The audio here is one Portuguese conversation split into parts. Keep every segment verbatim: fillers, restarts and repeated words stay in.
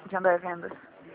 Jandé Vendas.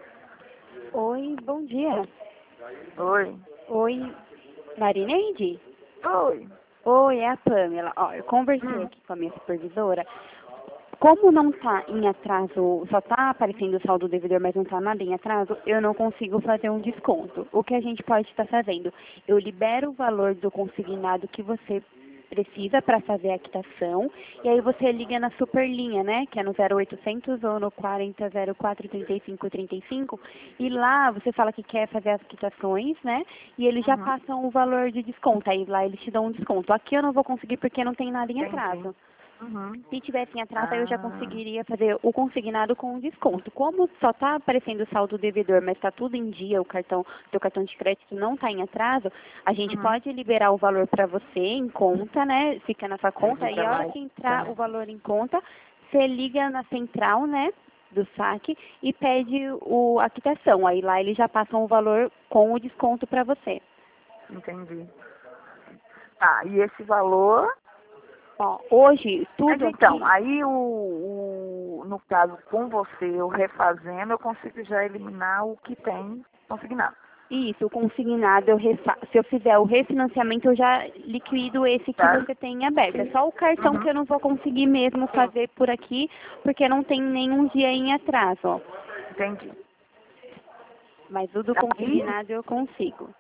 Oi, bom dia. Oi. Oi, Marineide? Oi. Oi, é a Pamela. Ó, eu conversei Hum. aqui com a minha supervisora. Como não está em atraso, só está aparecendo o saldo devedor, mas não está nada em atraso, eu não consigo fazer um desconto. O que a gente pode estar fazendo? Eu libero o valor do consignado que você precisa para fazer a quitação, e aí você liga na superlinha, né, que é no zero oitocentos ou no quarenta zero quatro trinta e cinco trinta e cinco, e lá você fala que quer fazer as quitações, né, e eles já Uhum. passam o valor de desconto, aí lá eles te dão um desconto. Aqui eu não vou conseguir porque não tem nada em Entendi. atraso. Uhum. Se tivesse em atraso, aí eu já Ah, conseguiria fazer o consignado com um desconto. Como só está aparecendo o saldo devedor, mas está tudo em dia, o cartão, seu cartão de crédito não está em atraso, a gente uhum. pode liberar o valor para você em conta, né? Fica na sua conta, e Fica a hora lá, que entrar tá. o valor em conta, você liga na central, né? Do saque e pede o, a quitação. Aí lá eles já passam o valor com o desconto para você. Entendi. Tá, e esse valor... Ó, hoje, Mas tudo então, aqui. aí o, o, no caso com você, eu refazendo, eu consigo já eliminar o que tem consignado. Isso, o consignado, eu refa- se eu fizer o refinanciamento, eu já liquido esse que Tá? você tem aberto. É só o cartão que Uhum. eu não vou conseguir mesmo fazer por aqui, porque não tem nenhum dia em atraso, ó. Entendi. Mas o do Aí, consignado eu consigo.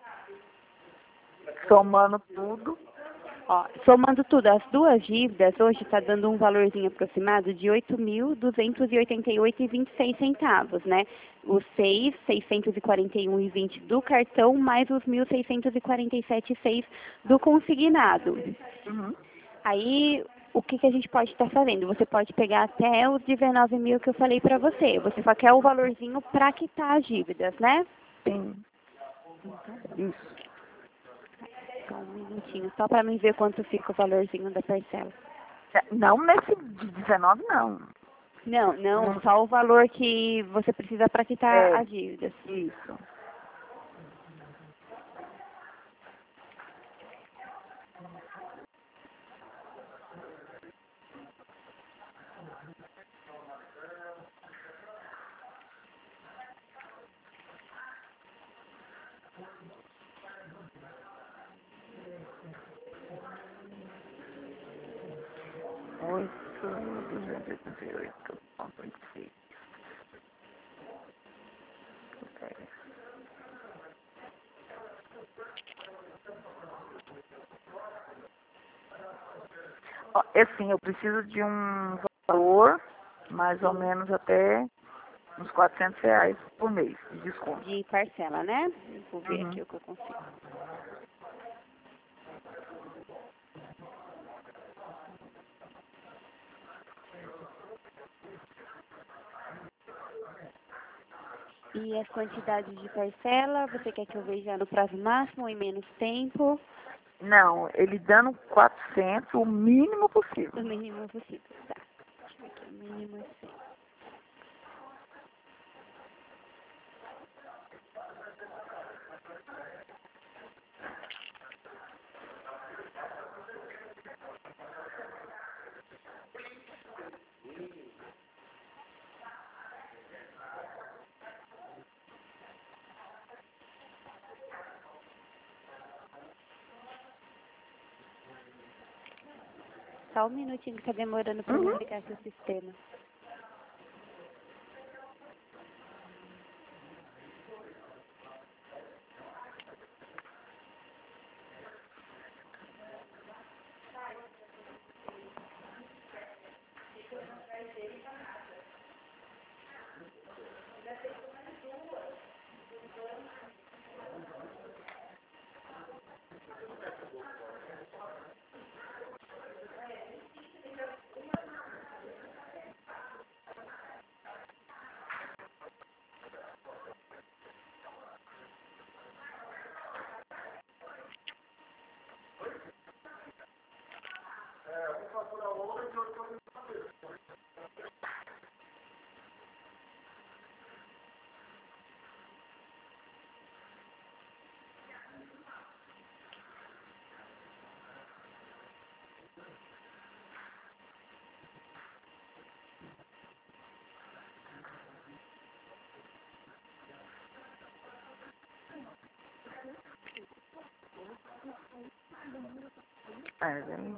somando tudo, Ó, somando tudo, as duas dívidas, hoje está dando um valorzinho aproximado de oito mil duzentos e oitenta e oito reais e vinte e seis centavos, né? Os seis mil seiscentos e quarenta e um reais e vinte do cartão, mais os mil seiscentos e quarenta e sete reais e seis do consignado. uhum. Aí, o que, que a gente pode estar fazendo? Você pode pegar até os dezenove mil que eu falei para você. Você só quer o valorzinho para quitar as dívidas, né? Tem isso. Só um minutinho, só para mim ver quanto fica o valorzinho da parcela. Não nesse de dezenove, não. Não, não, Hum, só o valor que você precisa para quitar É, as dívidas. isso. Oito, duzentos e oitenta e oito, ponto vinte e seis. Ok. Ó, é assim, eu preciso de um valor, mais ou menos até uns quatrocentos reais por mês de desconto. De parcela, né? Vou ver Uhum. aqui o que eu consigo. E as quantidades de parcela, você quer que eu veja no prazo máximo ou em menos tempo? Não, ele dando quatrocentos, o mínimo possível. O mínimo possível, tá. Deixa eu ver aqui, o mínimo é cem. Só um minutinho que tá demorando para me Uhum. ligar aqui o sistema. É, daí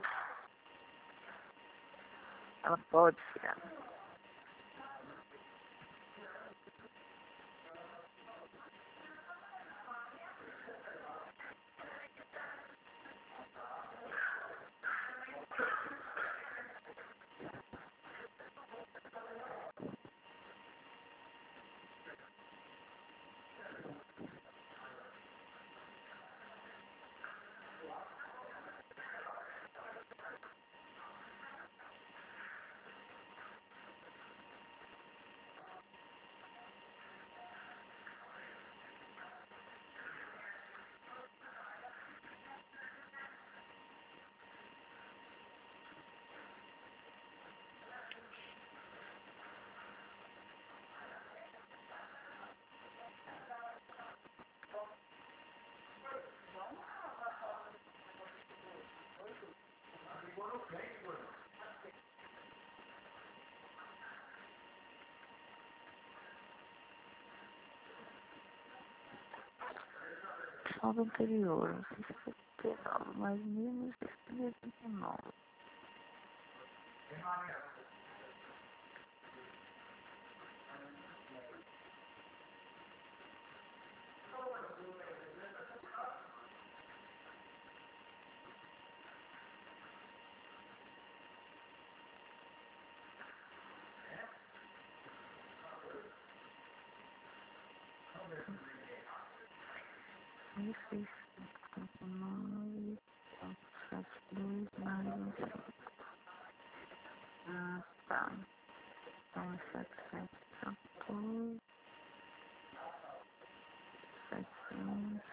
ela pode ficar. Saldo anterior, não sei se foi pegado, mas mesmo sessenta e nove. Isso, cinquenta e nove, sete dois, mais um cinco. Ah, tá. Então é setecentos e quatorze, setecentos.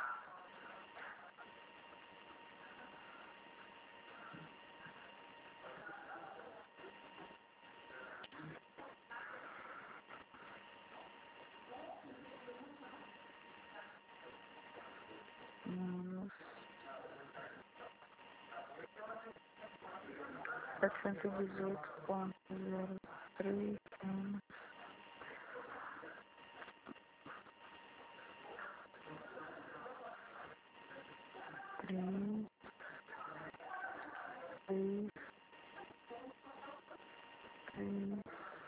Menos setecentos e dezoito ponto zero três, menos três, três, três,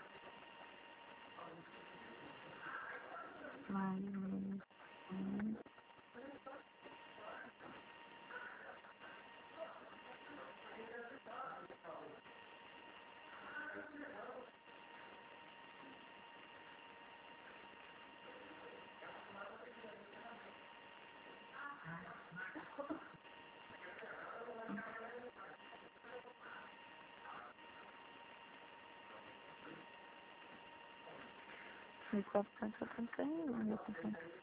mais menos um, mil quatrocentos e setenta e um, mil quatrocentos.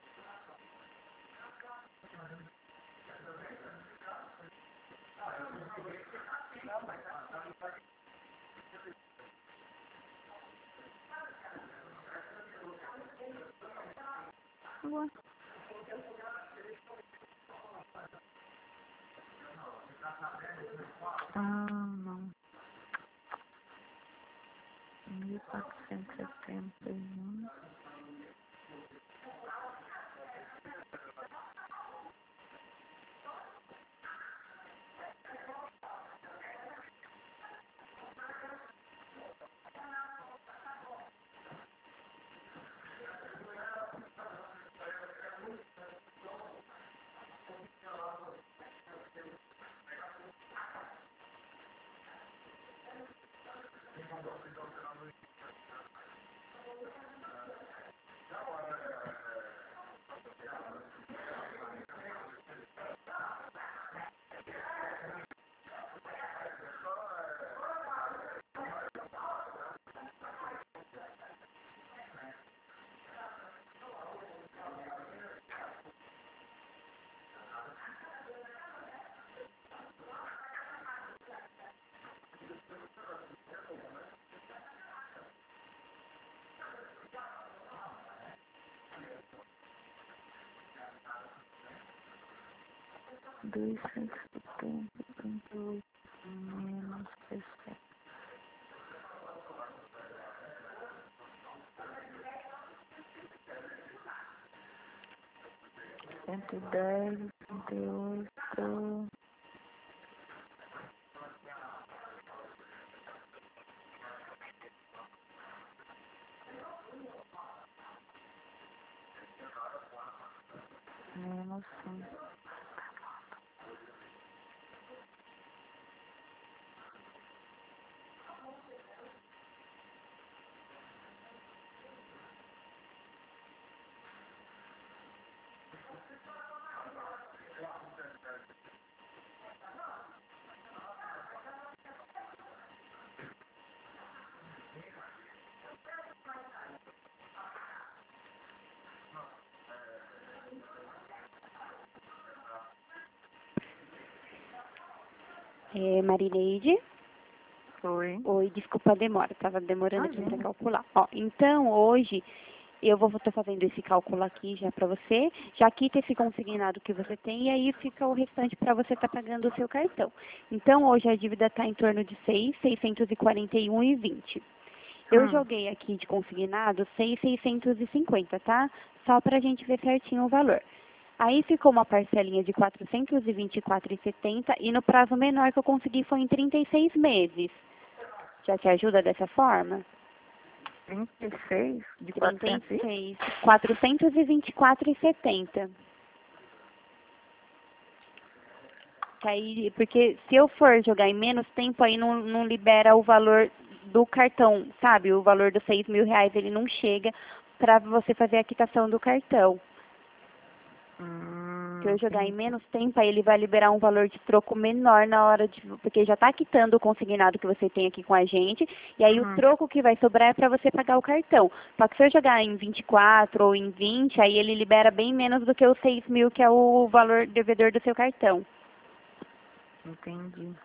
Ué, ah, não. Mil quatrocentos e setenta e um. duzentos e setenta, trinta e oito, menos sessenta. cento e dez, trinta e oito, Menos sim. É, Marineide? Oi. Oi, desculpa a demora, estava demorando aqui para Imagina. calcular. Ó, então, hoje, eu vou estar fazendo esse cálculo aqui já para você, já quita esse consignado que você tem e aí fica o restante para você estar pagando o seu cartão. Então, hoje a dívida está em torno de seis mil seiscentos e quarenta e um reais e vinte centavos. Eu Hum. joguei aqui de consignado seis mil seiscentos e cinquenta, tá? Só para a gente ver certinho o valor. Aí ficou uma parcelinha de quatrocentos e vinte e quatro reais e setenta centavos e no prazo menor que eu consegui foi em trinta e seis meses. Já te ajuda dessa forma? trinta e seis de trinta e quatrocentos e... seis, quatrocentos e vinte e quatro reais e setenta centavos. Aí, porque se eu for jogar em menos tempo, aí não, não libera o valor do cartão, sabe? O valor dos seis mil reais, ele não chega para você fazer a quitação do cartão. Hum, Se eu jogar em entendi. menos tempo, aí ele vai liberar um valor de troco menor na hora de... Porque já está quitando o consignado que você tem aqui com a gente, e aí o Hum, troco que vai sobrar é para você pagar o cartão. Só que se eu jogar em vinte e quatro ou em vinte, aí ele libera bem menos do que os seis mil, que é o valor devedor do seu cartão. entendi.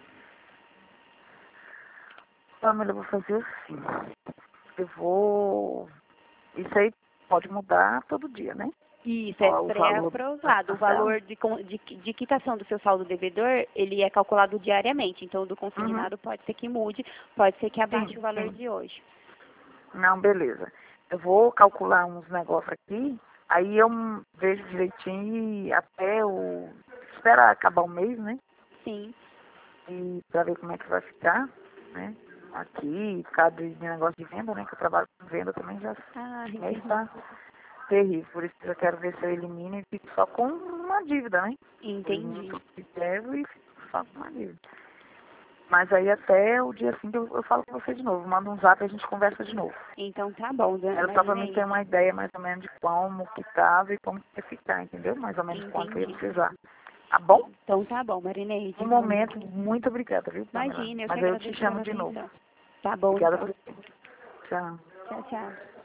Pamela, eu vou fazer assim. Eu vou... Isso aí pode mudar todo dia, né? Isso, é Ó, o valor da pré-aprovado. O parcela. valor de, con- de, de quitação do seu saldo devedor, ele é calculado diariamente. Então, o do Uhum. consignado pode ser que mude, pode ser que abaixe Sim, o valor sim. de hoje. Não, beleza. Eu vou calcular uns negócios aqui, aí eu hum, vejo direitinho e até o... Espera acabar o mês, né? Sim. E pra ver como é que vai ficar, né? Aqui, por causa de de negócio de venda, né? Que eu trabalho com venda também já. Ah, Esse mês entendi. tá terrível. Por isso que eu quero ver se eu elimino e fico só com uma dívida, né? Eu elimino Entendi. tudo que devo e fico só com uma dívida. Mas aí até o dia assim que eu, eu falo com você de novo. Manda um zap e a gente conversa de novo. Então tá bom, dona Era só pra mim ter Marineide. uma ideia mais ou menos de como que tava e como que ia ficar, entendeu? Mais ou menos quanto eu ia Entendi. precisar. Tá bom? Então tá bom, Marineide. No momento, muito obrigada, viu, Pamela? Imagina, eu que Mas eu te agradeço chamo pela de novo. atenção. Tá bom, Obrigada então. por... Tchau. Tchau, tchau.